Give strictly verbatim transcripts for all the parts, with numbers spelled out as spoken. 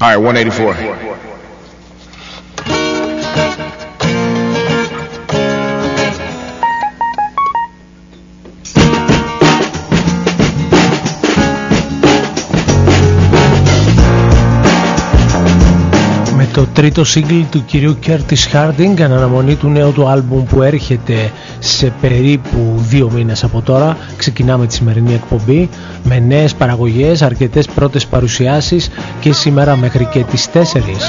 Alright, one eighty-four. Το τρίτο single του κυρίου Curtis Harding, αναμονή του νέου του άλμπουμ που έρχεται σε περίπου δύο μήνες από τώρα. Ξεκινάμε τη σημερινή εκπομπή με νέες παραγωγές, αρκετές πρώτες παρουσιάσεις και σήμερα μέχρι και τις τέσσερις.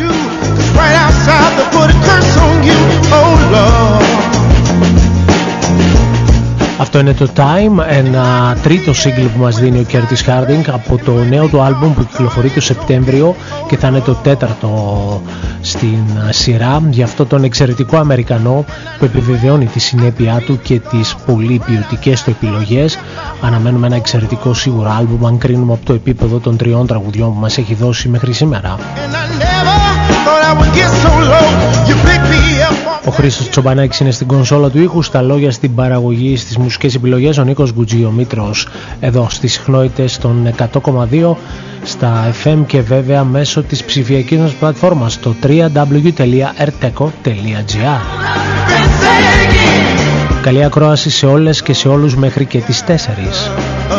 Αυτό είναι το Time, ένα τρίτο single που μας δίνει ο Curtis Harding από το νέο του άλμπουμ που κυκλοφορεί το Σεπτέμβριο και θα είναι το τέταρτο στην σειρά για αυτό τον εξαιρετικό Αμερικανό που επιβεβαιώνει τη συνέπειά του και τις πολύ ποιοτικές του επιλογές. Αναμένουμε ένα εξαιρετικό σίγουρο άλμπουμ αν κρίνουμε από το επίπεδο των τριών τραγουδιών που μας έχει δώσει μέχρι σήμερα. Ο Χρήστος Τσομπανάκης είναι στην κονσόλα του ήχου, στα λόγια, στην παραγωγή, στις μουσικές επιλογές ο Νίκος Γκουτζιομήτρος εδώ στις συχνότητες των εκατό κόμμα δύο στα εφ εμ και βέβαια μέσω της ψηφιακής μας πλατφόρμας στο double-u double-u double-u τελεία erteco τελεία gr. Καλή ακρόαση σε όλες και σε όλους μέχρι και τις τέσσερις.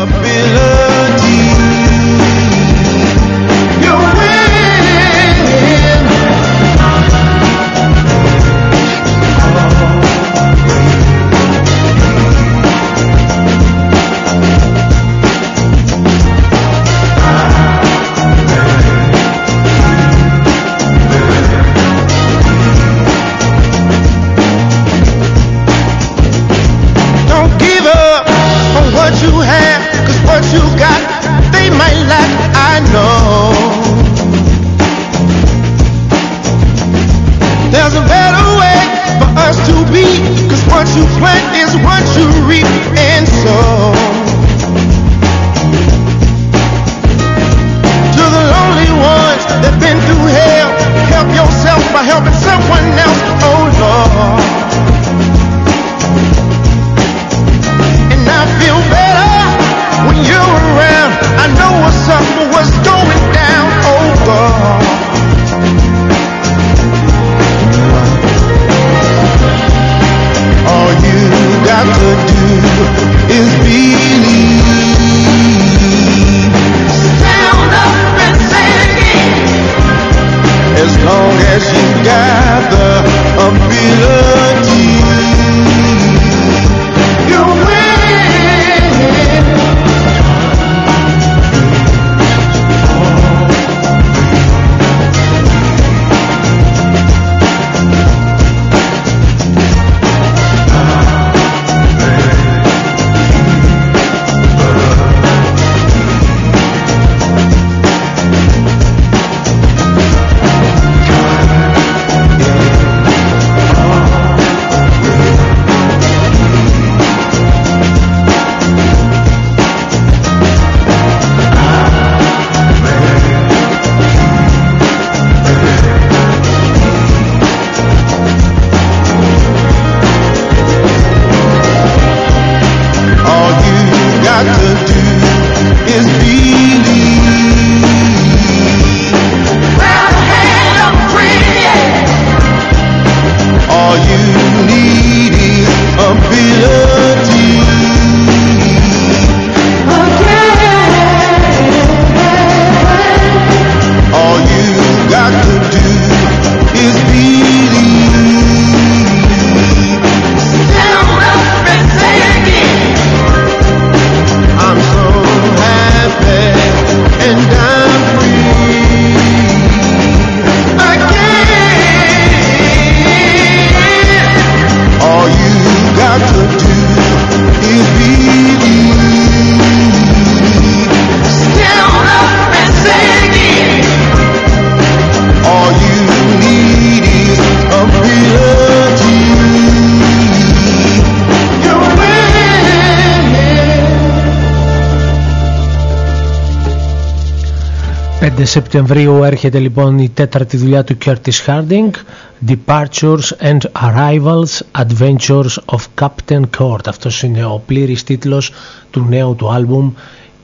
πέντε Σεπτεμβρίου έρχεται λοιπόν η τέταρτη δουλειά του Curtis Harding, Departures and Arrivals Adventures of Captain Court. Αυτός είναι ο πλήρης τίτλος του νέου του άλμπουμ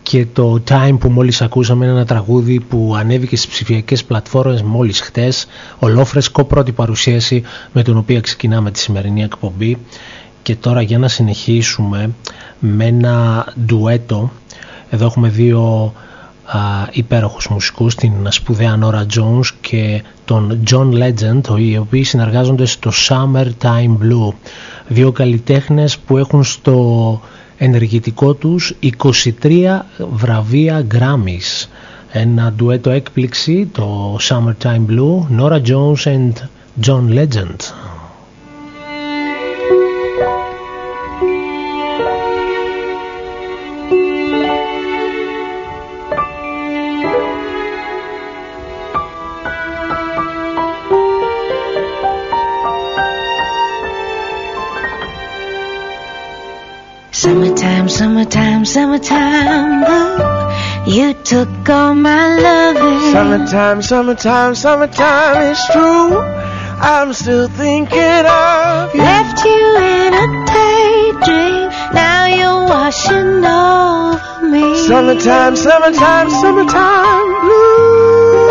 και το Time που μόλις ακούσαμε είναι ένα τραγούδι που ανέβηκε στις ψηφιακές πλατφόρμες μόλις χτες, ολόφρεσκο, πρώτη παρουσίαση με την οποία ξεκινάμε τη σημερινή εκπομπή. Και τώρα για να συνεχίσουμε με ένα ντουέτο, εδώ έχουμε δύο α, υπέροχους μουσικούς, την σπουδαία Nora Jones και τον John Legend, οι οποίοι συνεργάζονται στο Summertime Blue, δύο καλλιτέχνες που έχουν στο ενεργητικό τους είκοσι τρία βραβεία Grammys. Ένα ντουέτο έκπληξη, το Summertime Blue, Nora Jones and John Legend. Summertime, summertime, summertime blue. You took all my loving. Summertime, summertime, summertime, it's true. I'm still thinking of you. Left you in a daydream. Now you're washing over me. Summertime, summertime, summertime blue.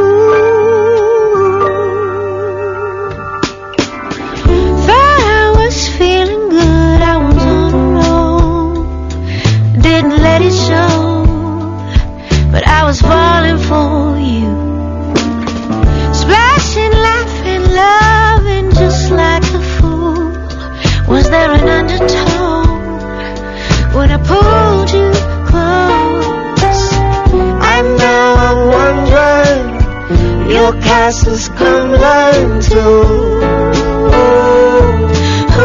Thought I was feeling good. I was on a roll. Didn't let it show. But I was falling for you. Splashing, laughing, loving just like a fool. Was there an undertone when I pulled you close? And now I'm wondering, your castle's crumbling too. Oh,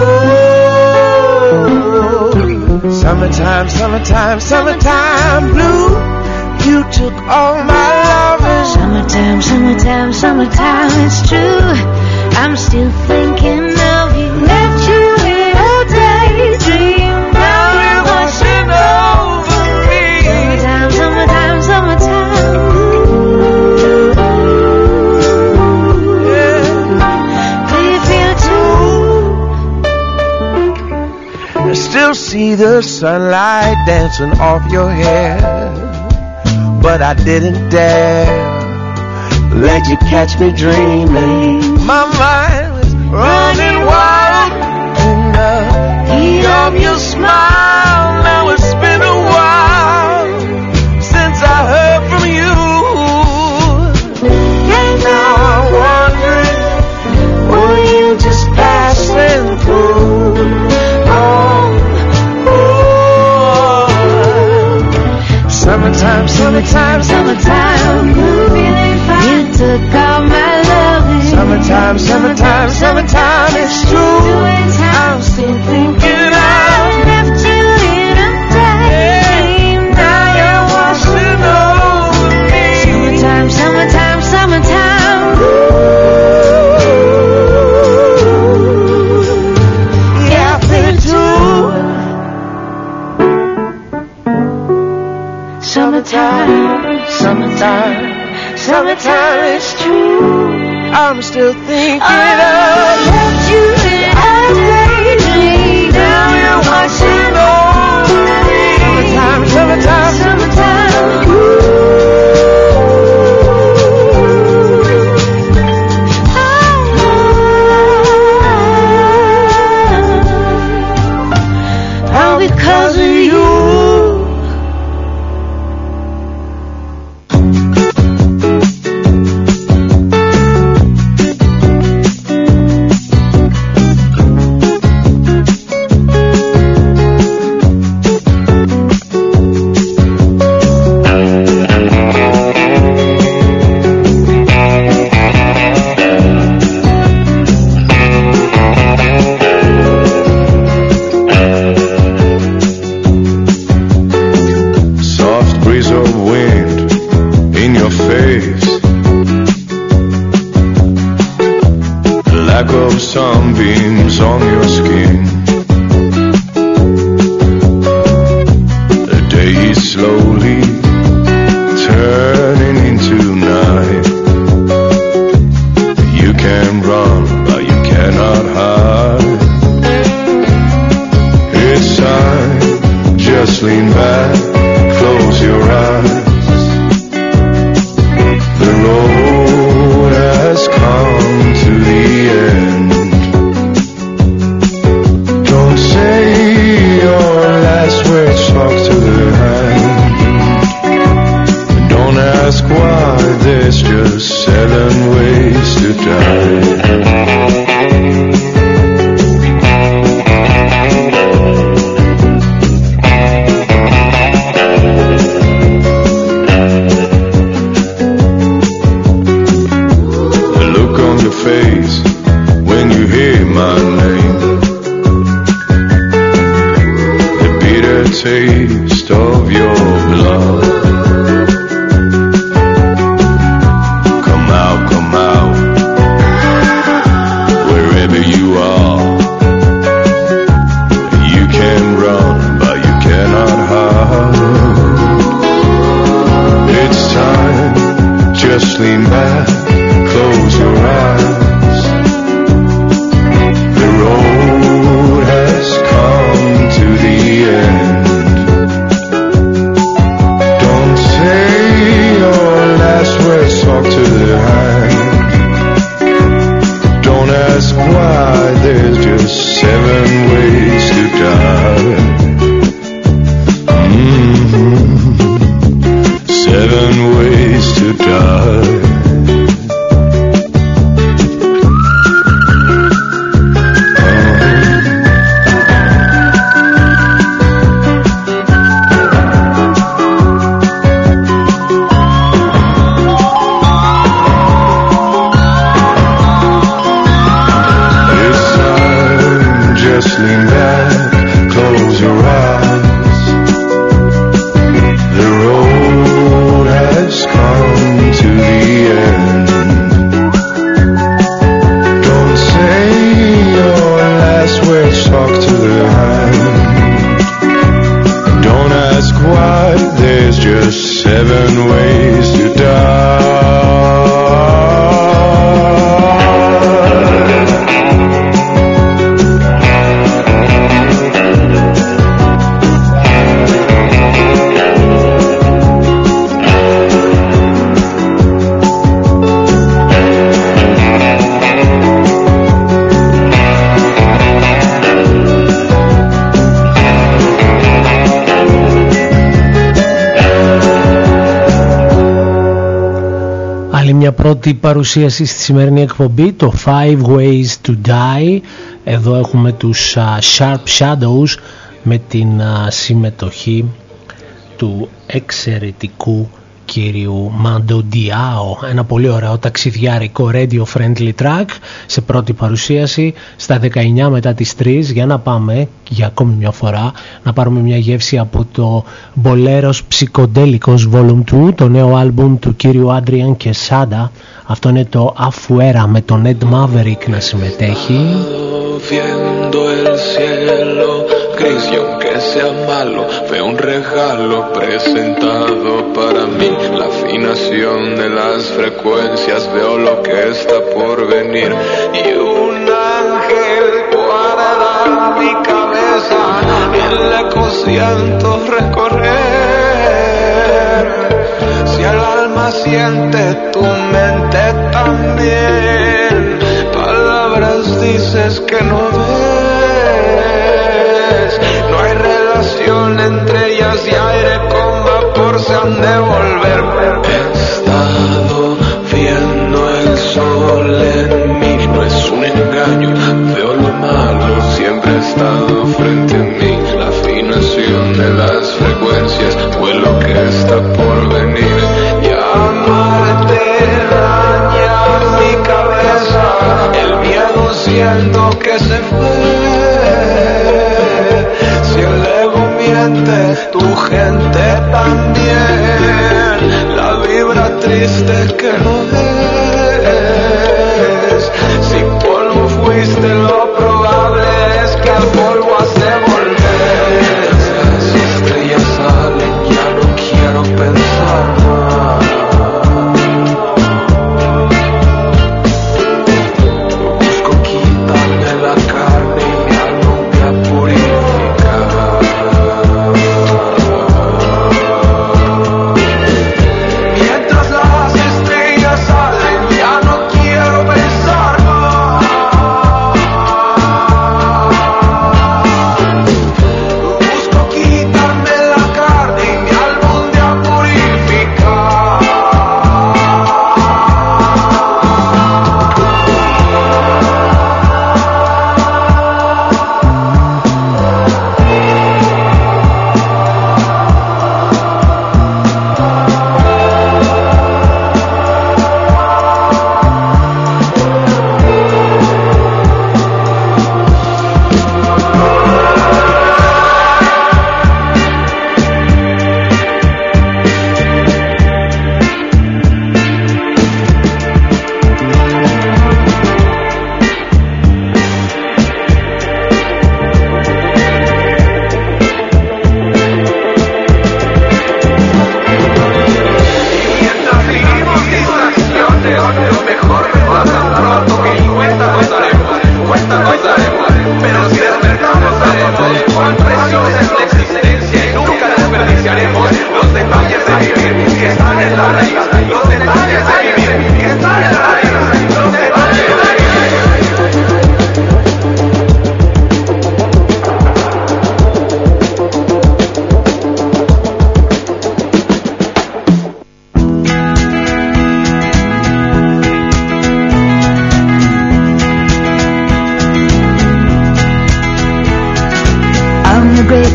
oh. Summertime, summertime, summertime blue. You took all my lovers. Summertime, summertime, summertime, it's true. I'm still thinking of you. Left you in a daydream. Now you're washing over me. Summertime, summertime, summertime. Yeah. Do you feel too? I still see the sunlight dancing off your hair, but I didn't dare let you catch me dreaming. My mind was running wild in the heat of your smile. Now it's been a while since I heard from you. And now I'm wondering, were you just passing through? Oh, oh. Summertime, summertime, summertime blue. You took all my loving. Summertime, summertime, summertime, it's true. I'm still thinking of you. Left you in a daydream. Now you're washing over me. Summertime, summertime, summertime. Ooh, yeah, I feel too. Summertime, summertime, summertime, it's true. I'm still thinking Oh, of left you in a daydream. Now you're washing over me. summertime, summertime, Summertime. All because of you. Sunbeams on your skin. The day is slowly turning into night. You can run, but you cannot hide. It's time, just lean back, close Taste of your blood. Come out, come out, wherever you are. You can run, but you cannot hide. It's time, just lean back, close your eyes. The road has come to the end. Talk to the hand. Don't ask why, there's just seven ways to die. Mm-hmm. Seven ways to die. Πρώτη παρουσίαση στη σημερινή εκπομπή, το Five Ways to Die. Εδώ έχουμε τους uh, Sharp Shadows με την uh, συμμετοχή του εξαιρετικού κύριου Mando Diao. Ένα πολύ ωραίο ταξιδιάρικο radio friendly track σε πρώτη παρουσίαση στα δεκαεννιά μετά τις τρεις, για να πάμε για ακόμη μια φορά να πάρουμε μια γεύση από το Boleros Psychodelicos Volume δύο, το νέο άλμπουμ του κύριου Adrian Quesada. Αυτό είναι το Afuera με τον Ed Maverick να συμμετέχει. Viendo el cielo gris y aunque sea malo veo un regalo presentado para mí, la afinación de las frecuencias, veo lo que está por venir y un ángel guarda mi cabeza, el eco siento recorrer, si el alma siente tu mente también, palabras dices que no ves, no hay relación entre ellas y aire con vapor se han de volver. He estado viendo el sol en mí, no es un engaño, veo lo malo, siempre ha estado frente a mí, la afinación de las frecuencias fue lo que está por venir y amarte daña mi cabeza, el miedo siento que se fue, si el ego miente, tu gente también, la vibra triste que no ves, si polvo fuiste lo probable es que al polvo has de volver, si estrellas salen ya no quiero pensar más. Mientras las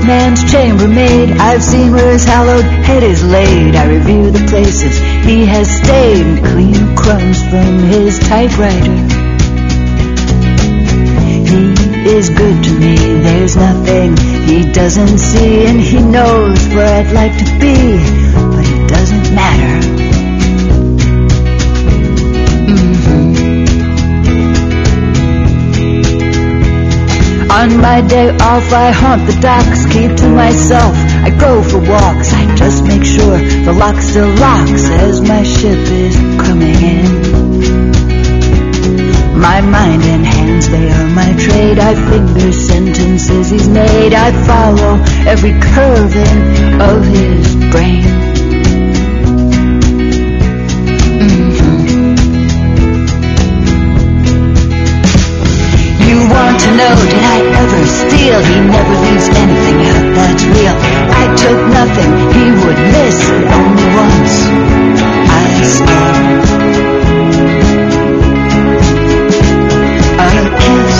man's chambermaid. I've seen where his hallowed head is laid. I review the places he has stayed and clean crumbs from his typewriter. He is good to me, there's nothing he doesn't see, and he knows where I'd like to be, but it doesn't matter. Mm-hmm. On my day off I haunt the docks, keep to myself, I go for walks, I just make sure the lock still locks as my ship is coming in. My mind and hands, they are my trade. I finger sentences he's made. I follow every curving of his brain. Mm-hmm. You want to know, did I ever steal? He never leaves anything out that's real. I took nothing he would miss, only once I stole a kiss.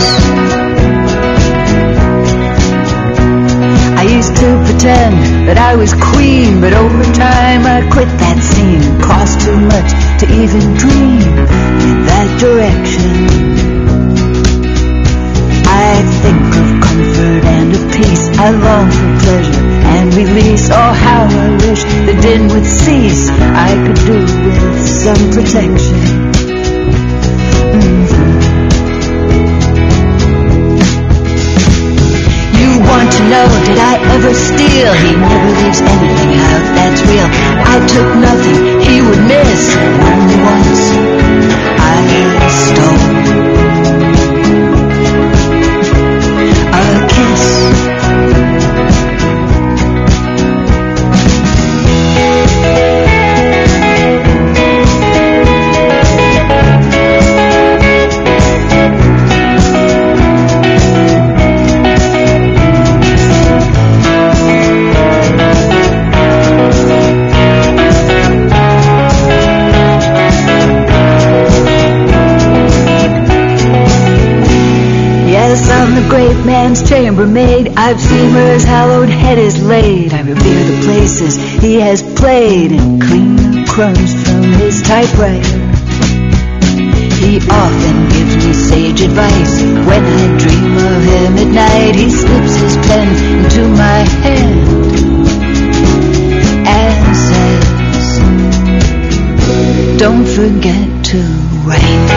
I used to pretend that I was queen, but over time I quit that scene. It cost too much to even dream in that direction. I think of comfort and of peace. I long for pleasure and release. Oh, how I wish the din would cease. I could do with some protection. Mm-hmm. Want to know, did I ever steal? He never leaves anything out that's real. I took nothing he would miss, and only once I stole a kiss. I'm the great man's chambermaid. I've seen where his hallowed head is laid. I revere the places he has played and clean the crumbs from his typewriter. He often gives me sage advice. When I dream of him at night, he slips his pen into my hand and says, don't forget to write.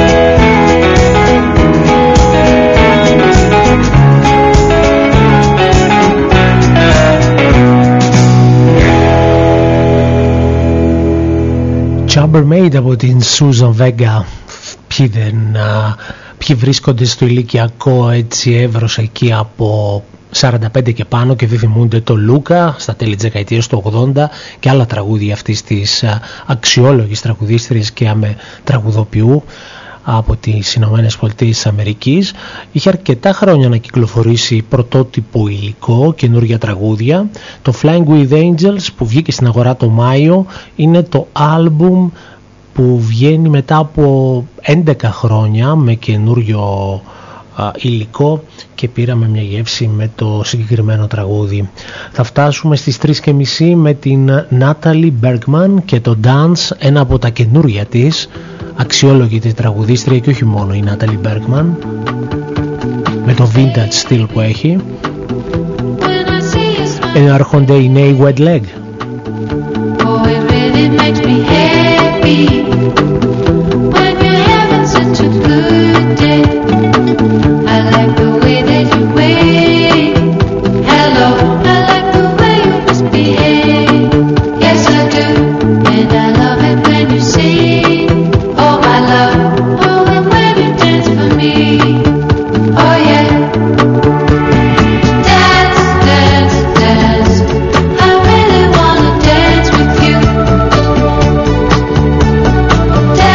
Chambermaid από την Susan Vega. Ποιοι, δεν, ποιοι βρίσκονται στο ηλικιακό έτσι εύρος εκεί από σαράντα πέντε και πάνω και δεν θυμούνται το Λούκα στα τέλη της δεκαετίας του ογδόντα και άλλα τραγούδια αυτής της αξιόλογης τραγουδίστριας και άμε τραγουδοποιού από τις Ηνωμένες Πολιτείες της Αμερικής. Είχε αρκετά χρόνια να κυκλοφορήσει πρωτότυπο υλικό, καινούργια τραγούδια. Το Flying with Angels που βγήκε στην αγορά το Μάιο είναι το άλμπουμ που βγαίνει μετά από έντεκα χρόνια με καινούριο α, υλικό και πήραμε μια γεύση με το συγκεκριμένο τραγούδι. Θα φτάσουμε στις τρεις και μισή με την Natalie Bergman και το Dance, ένα από τα καινούρια της, αξιόλογη τη τραγουδίστρια και όχι μόνο η Natalie Bergman, με το vintage στυλ που έχει. Ενάρχονται οι νέοι Wet Leg. Oh, it really makes me happy when you're having such a good day. I like the way that you wave. Hello, I like the way you misbehave. Yes, I do, and I love it when you sing. Oh, my love, oh, and when you dance for me. Oh, yeah. Dance, dance, dance. I really wanna dance with you.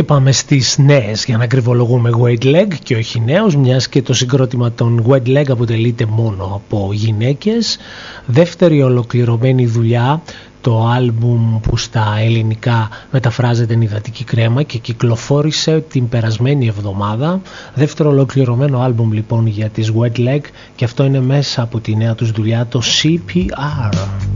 πάμε στις νέες, για να ακριβολογούμε, Wet Leg και όχι νέους, μιας και το συγκρότημα των Wet Leg αποτελείται μόνο από γυναίκες. Δεύτερη ολοκληρωμένη δουλειά, το άλμπουμ που στα ελληνικά μεταφράζεται Νυδατική κρέμα και κυκλοφόρησε την περασμένη εβδομάδα. Δεύτερο ολοκληρωμένο άλμπουμ λοιπόν για τις Wet Leg, και αυτό είναι μέσα από τη νέα τους δουλειά, το σι πι αρ.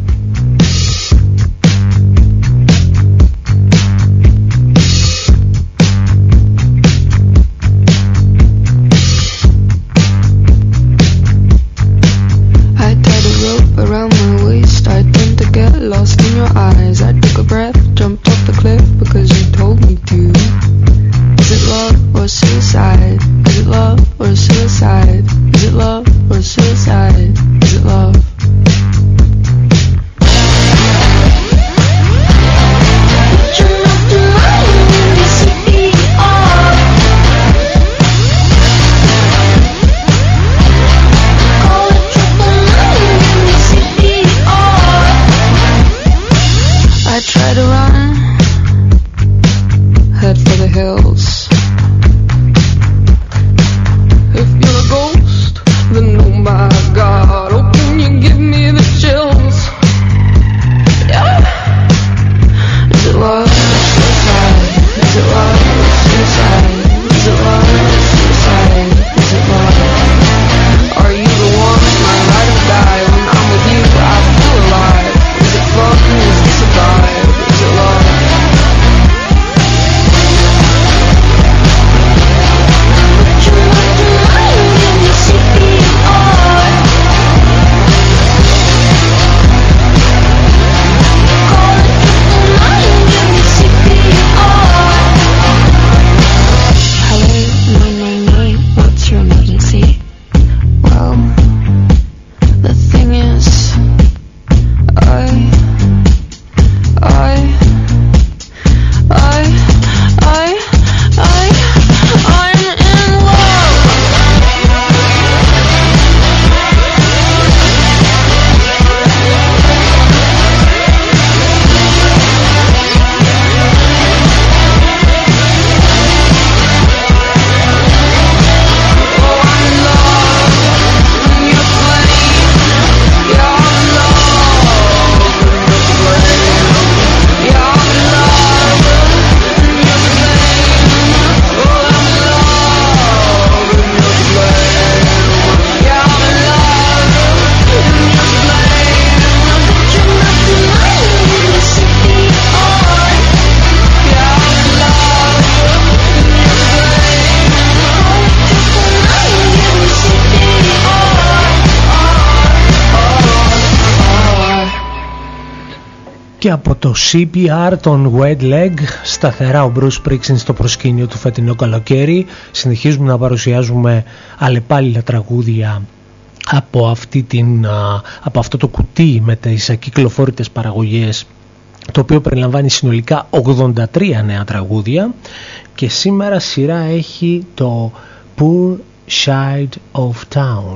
Και από το σι πι αρ των Wet Leg, σταθερά ο Bruce Springsteen στο προσκήνιο του φετινό καλοκαίρι. Συνεχίζουμε να παρουσιάζουμε αλλεπάλληλα τραγούδια από, αυτή την, από αυτό το κουτί με τις ακυκλοφόρητες παραγωγές, το οποίο περιλαμβάνει συνολικά ογδόντα τρία νέα τραγούδια, και σήμερα σειρά έχει το Poor Side of Town.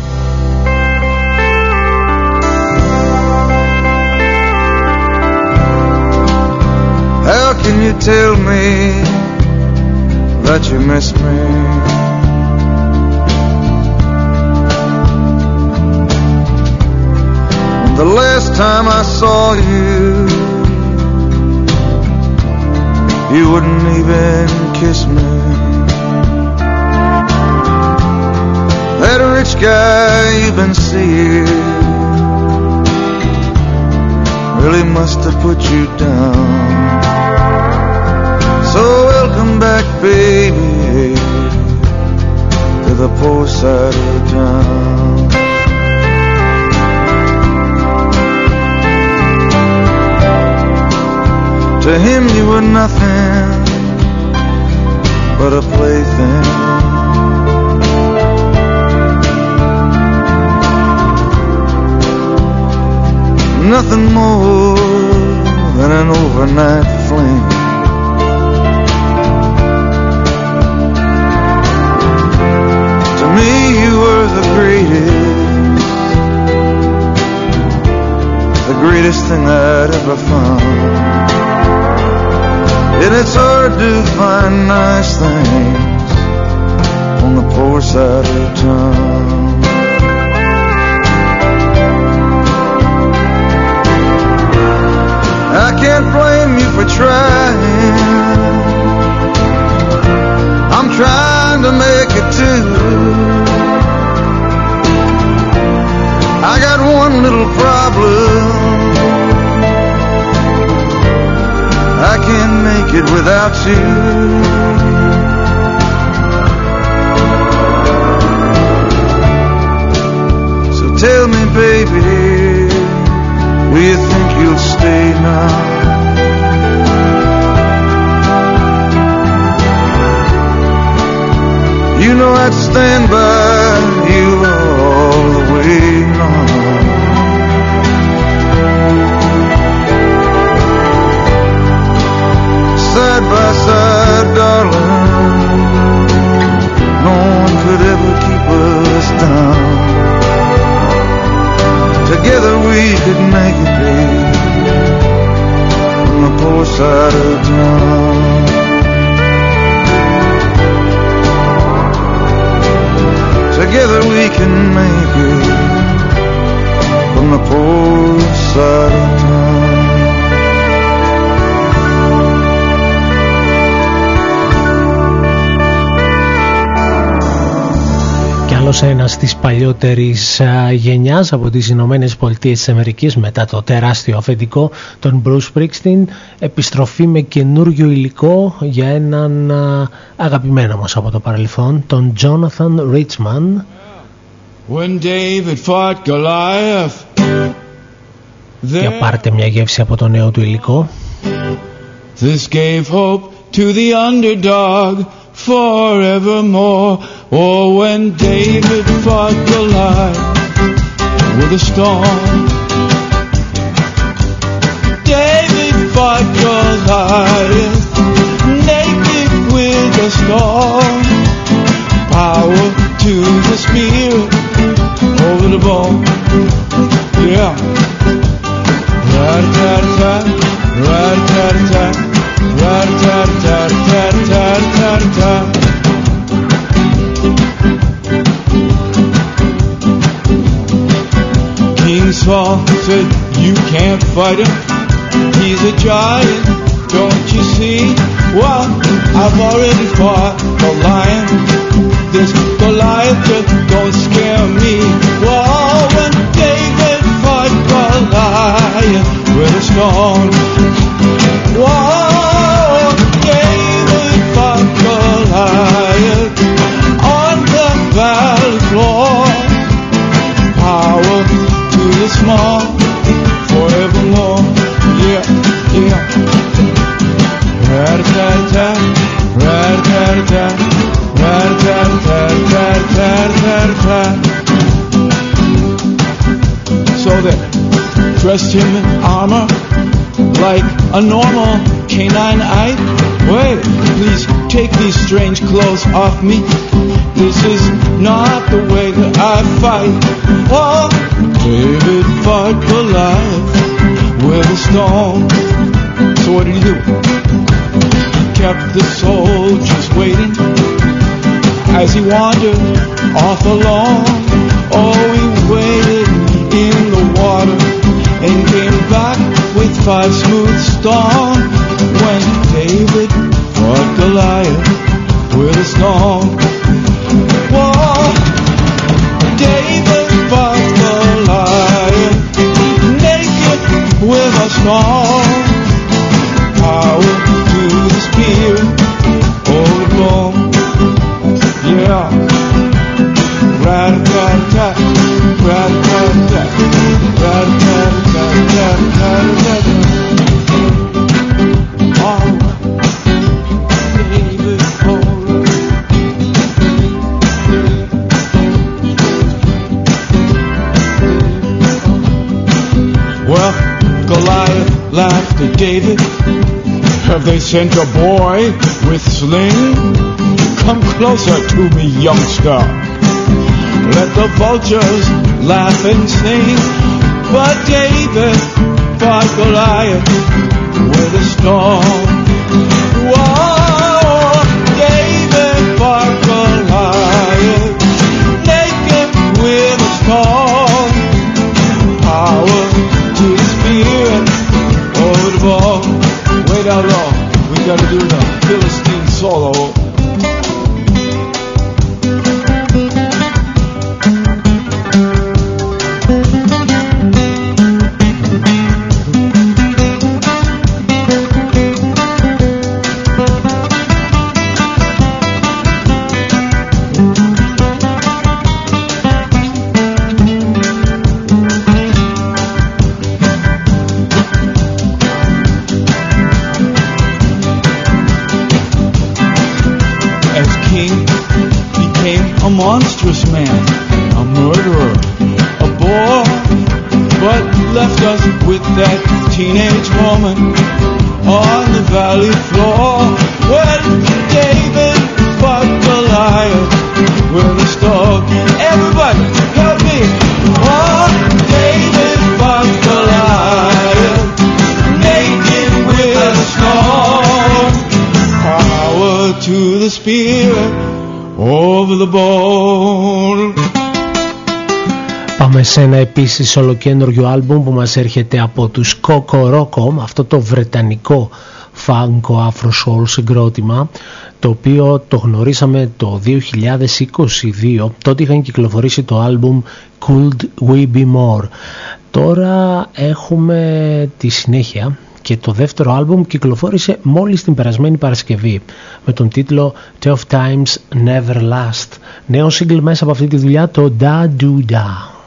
How can you tell me that you miss me? The last time I saw you, you wouldn't even kiss me. That rich guy you've been seeing really must have put you down. So welcome back, baby, to the poor side of town. To him you were nothing but a plaything. Nothing more than an overnight fling. To me you were the greatest, the greatest thing I'd ever found. And it's hard hard to find nice things on the poor side of town. I can't blame you for trying. I'm trying to make it too. I got one little problem. I can't make it without you. So tell me, baby, will you think you'll stay now? You know I'd stand by you all the way long. Side by side, darling, no one could ever keep us down. Together we could make it, babe, on the poor side of town. Together we can make it from the poor side of town. Κι άλλος ένας της παλιότερης α, γενιάς από τις Ηνωμένες Πολιτείες της Αμερικής, μετά το τεράστιο αφεντικό, τον Bruce Springsteen, επιστροφή με καινούριο υλικό για έναν α, αγαπημένο μας από το παρελθόν, τον Jonathan Richman. When David fought Goliath, Για πάρτε μια γεύση από το νέο του υλικό. This gave hope to the underdog forevermore. Oh, when David fought Goliath with a stone, David fought Goliath naked with a stone. Power to the spear over the bone. Yeah. Rat-tat-tat, rat-tat-tat, rat-tat-tat, tat-tat-tat. King Saul said, you can't fight him, he's a giant, don't you see? Well, I've already fought the lion, this Goliath just don't scare me. Well, when David fought Goliath with a stone, whoa, David fought Goliath on the valley floor. Power to the small forevermore. Yeah, yeah. Rat-a-tat-tat, rat-a-tat-tat, rat-a-tat-tat, rat-a-tat-tat. So they dressed him in armor like a normal canine eye. Wait, please take these strange clothes off me. This is not the way that I fight. Oh, David fought Goliath with a stone. So what did he do? He kept the soldiers waiting as he wandered off alone. Oh, he waited in the water and came back with five smooth stones. When David fought Goliath with a stone. Whoa, David fought Goliath naked with a stone. Power to the spear, oh Lord, yeah. Rat-a-tat-tat, rat-a-tat-tat, rat-a-tat-tat, rat-a-tat-tat. Oh, David fought. Well, Goliath laughed at David. Have they sent a boy with sling? Come closer to me, youngster. Let the vultures laugh and sing. But David fought Goliath with a stone. Whoa! monstrous man, a murderer, a bore, but left us with that teenage woman on the valley floor. When David fought Goliath with a stone. Everybody, help me! Oh, David fought Goliath, naked with a stone. Power to the spirit, over the bone. Πάμε σε ένα επίσης ολοκένουργιο άλμπουμ που μας έρχεται από τους Coco Roco, αυτό το βρετανικό φάνκο Afro Soul συγκρότημα, το οποίο το γνωρίσαμε το δύο χιλιάδες είκοσι δύο. Τότε είχαν κυκλοφορήσει το άλμπουμ Could We Be More. Τώρα έχουμε τη συνέχεια και το δεύτερο άλμπουμ κυκλοφόρησε μόλις την περασμένη Παρασκευή με τον τίτλο Tough Times Never Last. Νέο single μέσα από αυτή τη δουλειά, το Da Do Da.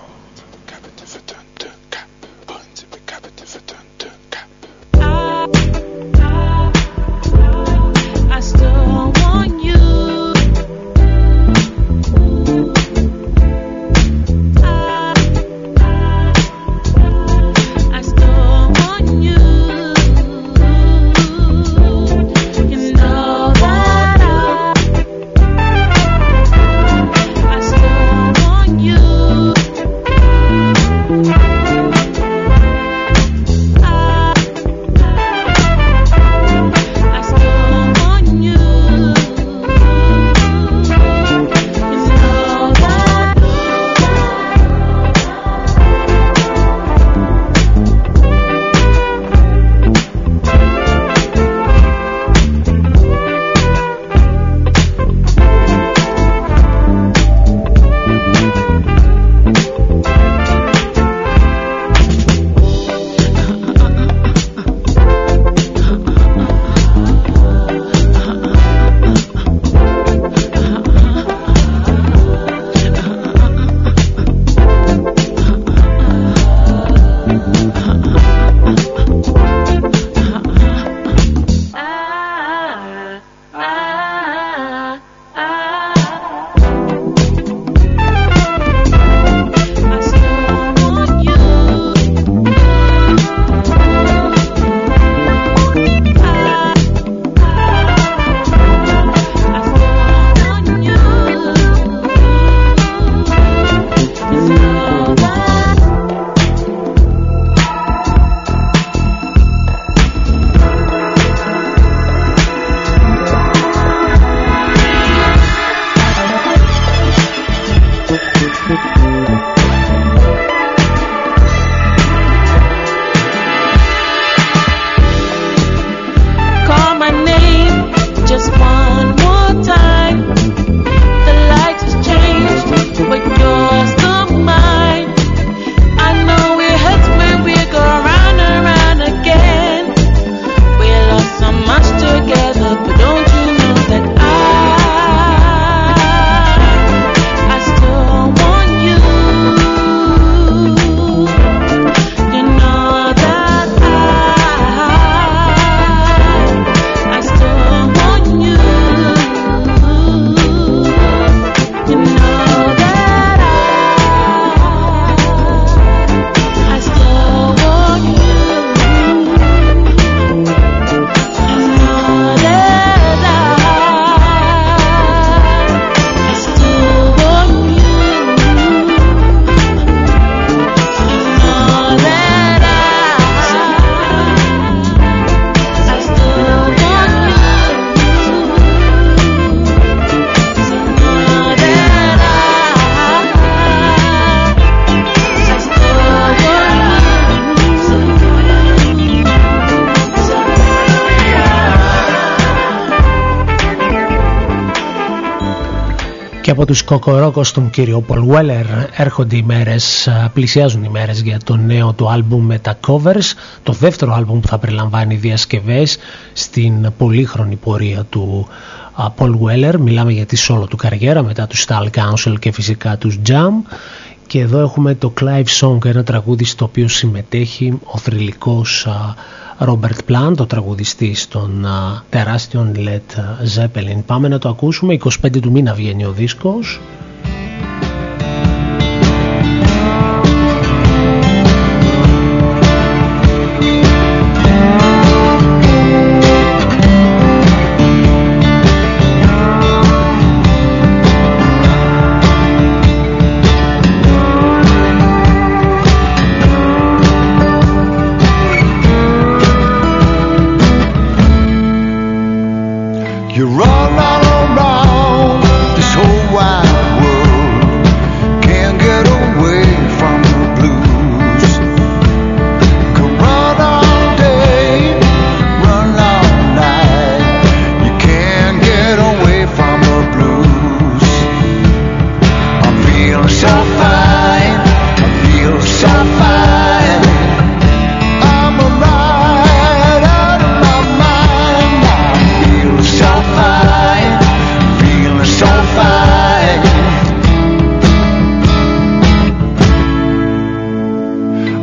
Από τους Κοκορόκο στον κύριο Paul Weller έρχονται οι μέρες, πλησιάζουν οι μέρες για το νέο του άλμπουμ με τα covers, το δεύτερο άλμπουμ που θα περιλαμβάνει διασκευές στην πολύχρονη πορεία του Paul Weller. Μιλάμε για τη solo του καριέρα μετά του Style Council και φυσικά τους Jam. Και εδώ έχουμε το Clive Song, ένα τραγούδι στο οποίο συμμετέχει ο θρυλικός Robert Plant, ο τραγουδιστής των uh, τεράστιων Led Zeppelin. Πάμε να το ακούσουμε, εικοστή πέμπτη του μήνα βγαίνει ο δίσκος.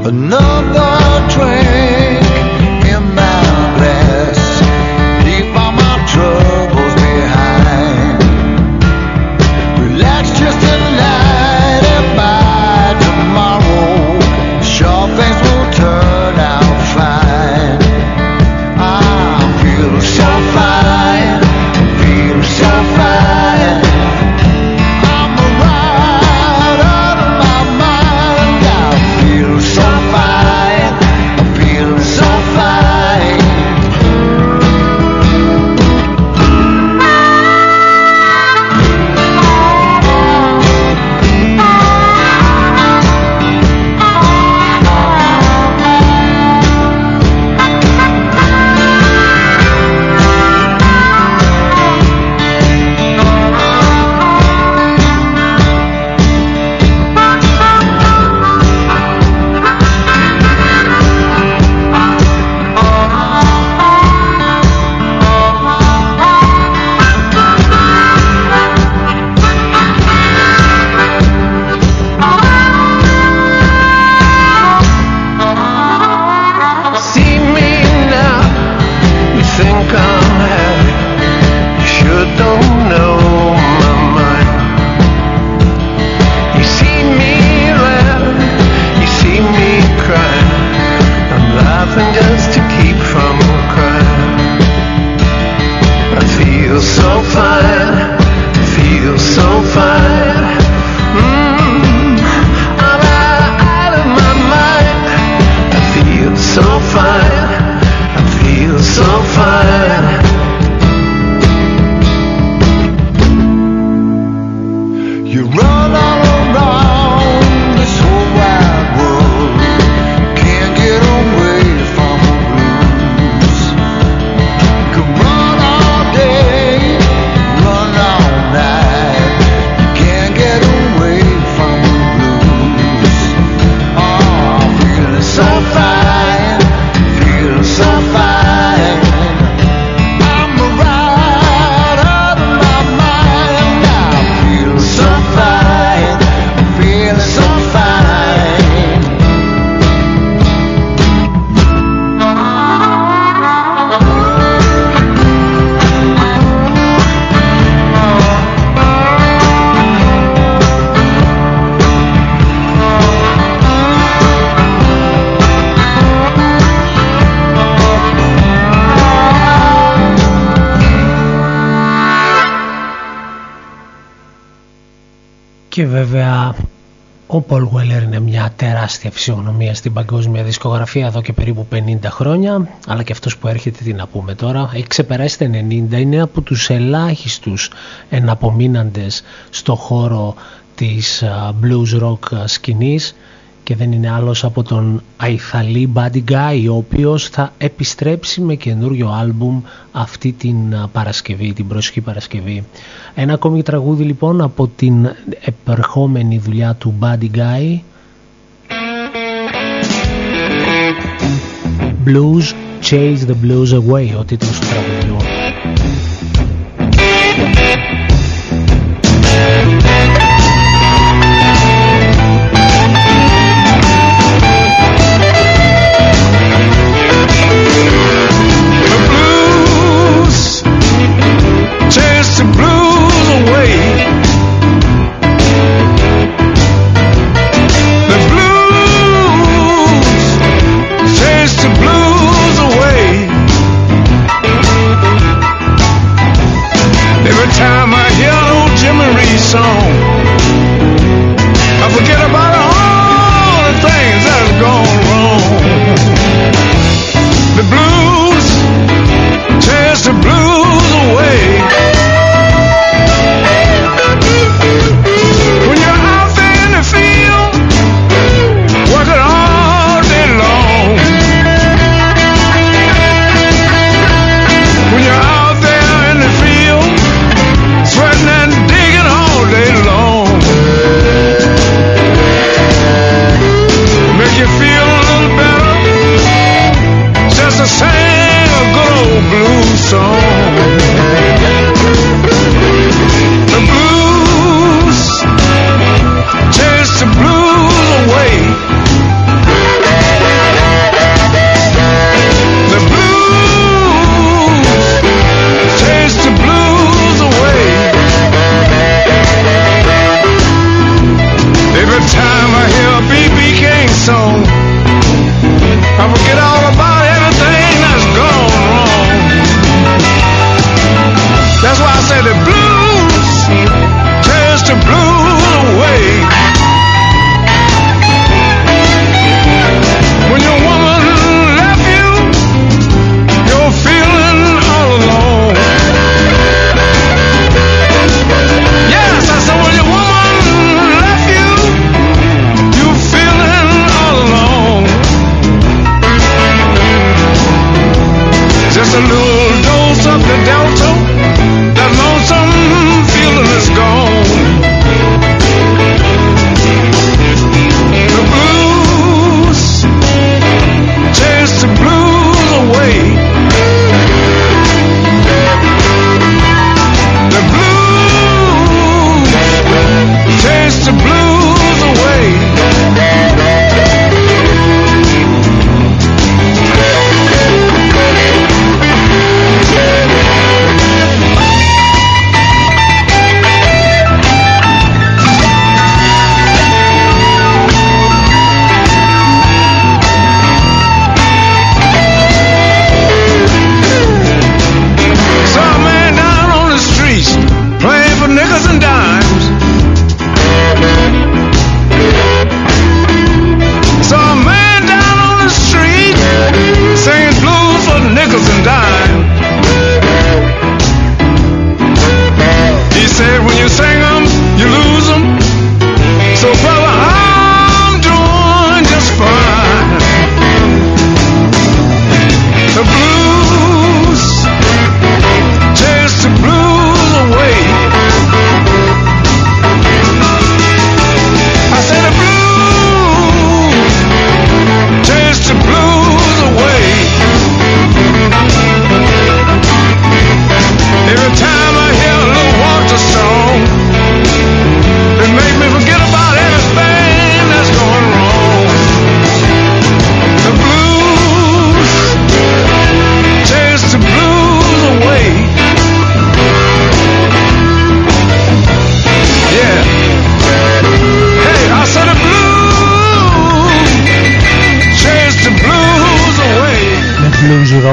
Another drink in my glass, leave all my troubles behind. Relax just tonight and by tomorrow, sure things will turn out fine. I feel so fine, feel so fine. I'm right out of my mind. I feel so fine, I feel so fine. See me now, you think I'm happy, you sure don't know my mind. You see me laugh, you see me crying, I'm laughing just to keep from crying. I feel so fine, I feel so fine. Mm, I'm out of my mind. I feel so fine, I feel so fine. You run all around this whole wide world, can't get away from the blues. You can run all day, run all night, you can't get away from the blues. Oh, I'm feeling so fine, feeling so fine. I'm right out of my mind. I feel so fine, feeling so fine. Και βέβαια ο Paul Weller είναι μια τεράστια φυσιογνωμία στην παγκόσμια δισκογραφία εδώ και περίπου πενήντα χρόνια, αλλά και αυτός που έρχεται, τι να πούμε τώρα, έχει ξεπεράσει τα ενενήντα, είναι από τους ελάχιστους εναπομείναντες στο χώρο της blues rock σκηνής και δεν είναι άλλος από τον Αϊθαλή Buddy Guy, ο οποίος θα επιστρέψει με καινούριο άλμπουμ αυτή την Παρασκευή, την προσεχή Παρασκευή. Ένα ακόμη τραγούδι λοιπόν από την επερχόμενη δουλειά του Buddy Guy, Blues Chase the Blues Away, ο τίτλος του τραγουδιού. Time I hear old Jimmy Reed song,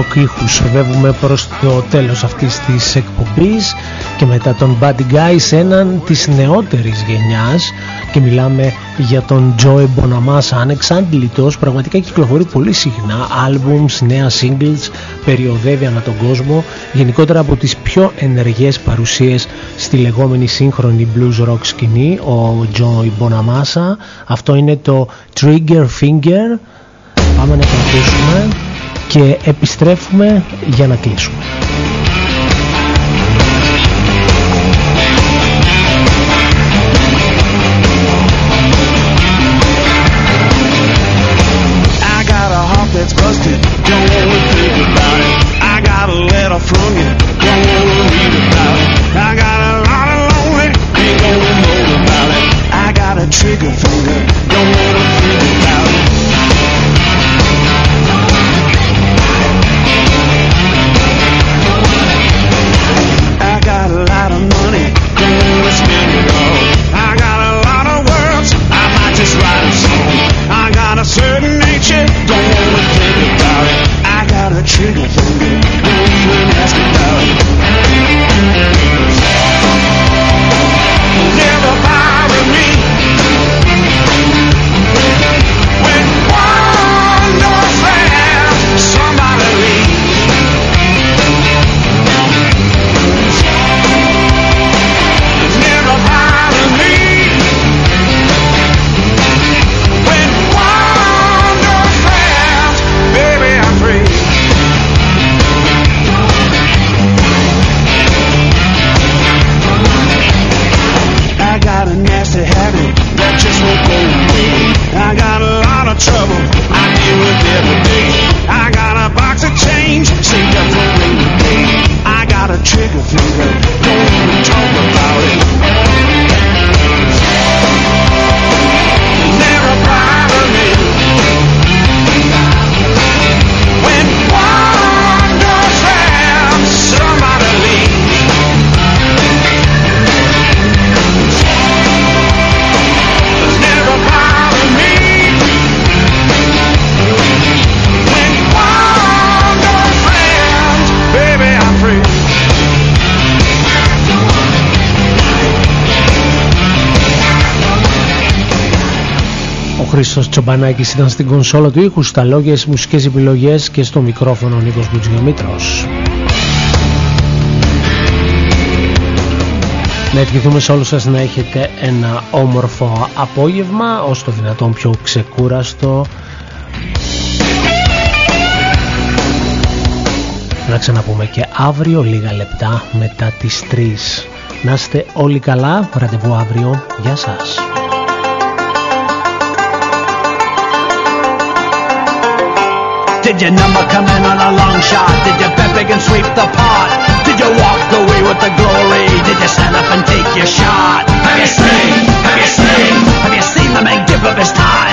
rock ήχους. Φεύγουμε προς το τέλος αυτής της εκπομπής και μετά τον Buddy Guy σε έναν της νεότερης γενιάς, και μιλάμε για τον Joey Bonamassa, ανεξάντλητος, πραγματικά κυκλοφορεί πολύ συχνά albums, νέα singles, περιοδεύει ανά τον κόσμο, γενικότερα από τις πιο ενεργές παρουσίες στη λεγόμενη σύγχρονη blues rock σκηνή, ο Joey Bonamassa. Αυτό είναι το Trigger Finger. Πάμε να το ακούσουμε και επιστρέφουμε για να κλείσουμε. That's busted, don't wanna think about it. I got a letter from you, don't wanna read about it. I got a lot of lonely, ain't gonna know about it. I got a trigger finger, don't wanna think about it. I got a lot of money, don't wanna spend it all. I got a lot of words, I might just write a song. I got a certain nature, don't wanna think about it. I got a trigger finger, don't even ask about it. Never bother me when one door slams, somebody leaves. Never bother me when one door slams, baby, I'm free. I got a nasty habit that just won't go away. I got a lot of trouble I deal with every day. I got a box of change saved up for rainy day. I got a trigger finger, don't even talk about it. Never bother me when one door slams, somebody leaves. Never bother me when one door slams, baby, I'm free. Ο Χρήστος Τσομπανάκης ήταν στην κονσόλα του ήχου, στα λόγια, στις μουσικές επιλογές και στο μικρόφωνο ο Νίκος Μπουτζιομήτρος. Να ευχηθούμε σε όλους σας να έχετε ένα όμορφο απόγευμα, όσο το δυνατόν πιο ξεκούραστο. Να ξαναπούμε και αύριο λίγα λεπτά μετά τις τρεις. Να είστε όλοι καλά, ραντεβού αύριο, γεια σας. Did your number come in on a long shot? Did you bet big and sweep the pot? Did you walk away with the glory? Did you stand up and take your shot? Have you seen? Have you seen? Have you seen the man give up his time?